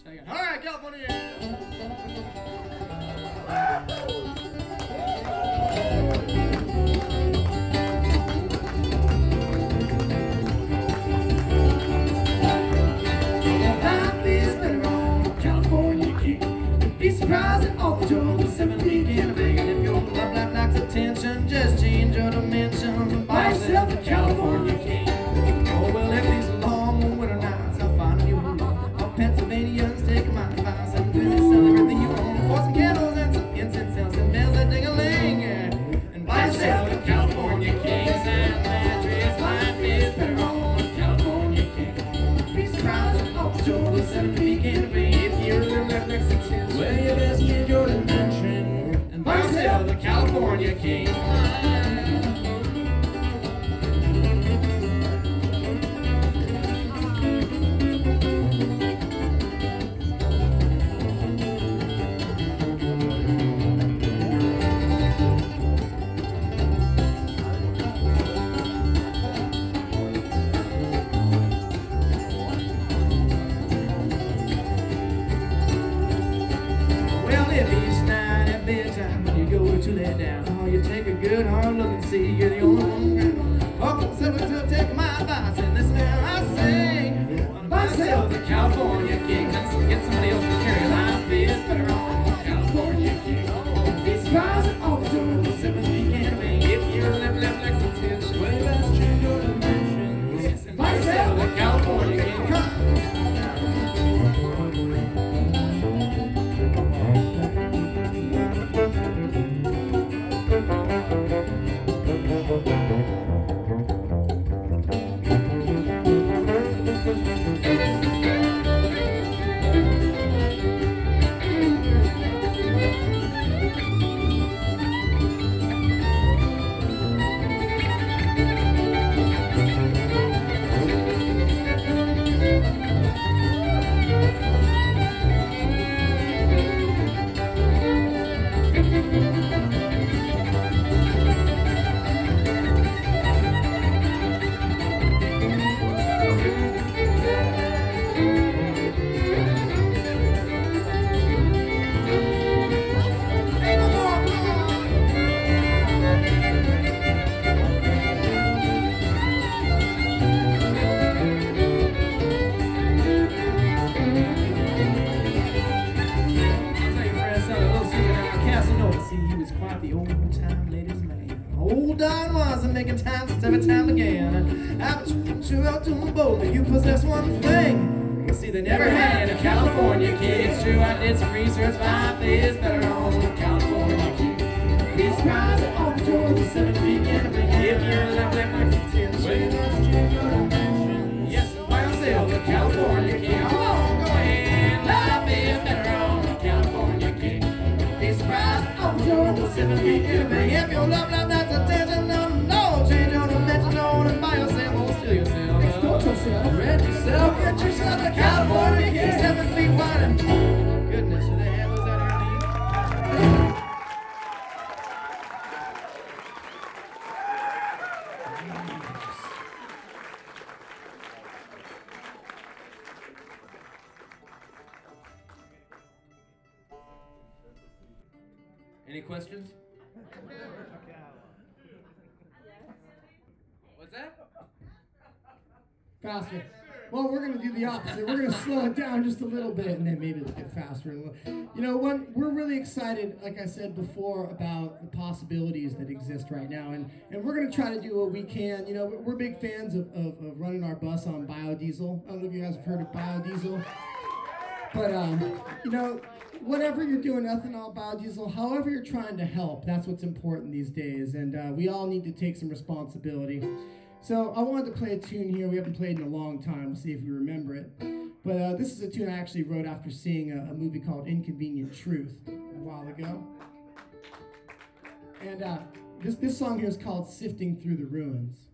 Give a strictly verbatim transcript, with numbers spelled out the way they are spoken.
All right, California. Life is better on California King. Be surprised at all the joy the seven weekend big. And if your love life lacks attention, just change your dimension. Buy yourself a California King. Oh well, if these long winter nights, I'll find a new home. All Pennsylvanians take my advice and really sell everything you own. For some candles and some incense and some bells that ding-a-ling. And buy yourself a California King. San Andreas, life is better on California King. Be surprised at all the joy the seven weekend bring. If you're a left next to well, you best get your dimension. And buy yourself a California King. To lay down, oh, you take a good hard look and see you're the only one. Oh, so to take my advice and listen to how I sing. Buy yourself the California King. Let's get somebody else to carry life is better on California King. Be surprised at all the joy the seventh weekend bring. If you're left left like some tips, well, you best change your dimension. Yes, and buy yourself the California King. Come. Don was making time since every time again. I was true out to them both, but you possess one thing. You see, they never had a California King. It's true, I did some research. Life is better on California King. Be surprised at all the joy the seventh weekend bring. If you're left like my ten, well, you must change your dimension. Yes, buy yourself a California King. Come on, go ahead. Life is better on California King. Be surprised at all the joy the seventh weekend bring. If your love life that's attention, no, no, change your dimension, no, and buy yourself, or steal yourself. Extort yourself, rent yourself, get yourself a California King, seven feet wide. And goodness, do they have those out here? Any questions? What's that? Faster. Well, we're going to do the opposite. We're going to slow it down just a little bit, and then maybe it'll get faster. You know, when, we're really excited, like I said before, about the possibilities that exist right now, and, and we're going to try to do what we can. You know, we're big fans of, of, of running our bus on biodiesel. I don't know if you guys have heard of biodiesel, but, um, you know, whatever you're doing, ethanol, biodiesel, however you're trying to help, that's what's important these days, and uh, we all need to take some responsibility. So I wanted to play a tune here we haven't played in a long time. We'll see if you remember it. But uh, this is a tune I actually wrote after seeing a, a movie called Inconvenient Truth a while ago. And uh, this, this song here is called Sifting Through the Ruins.